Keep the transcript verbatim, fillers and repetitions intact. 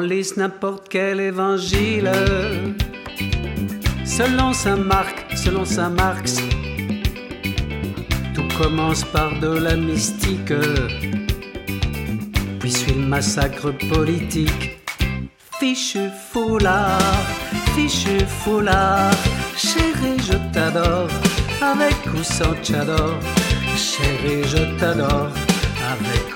lise n'importe quel évangile. Selon saint Marc, selon saint Marx, tout commence par de la mystique, puis suit le massacre politique. Fichu foulard, fichu foulard, chérie je t'adore, avec ou sans tchador, chérie je t'adore, avec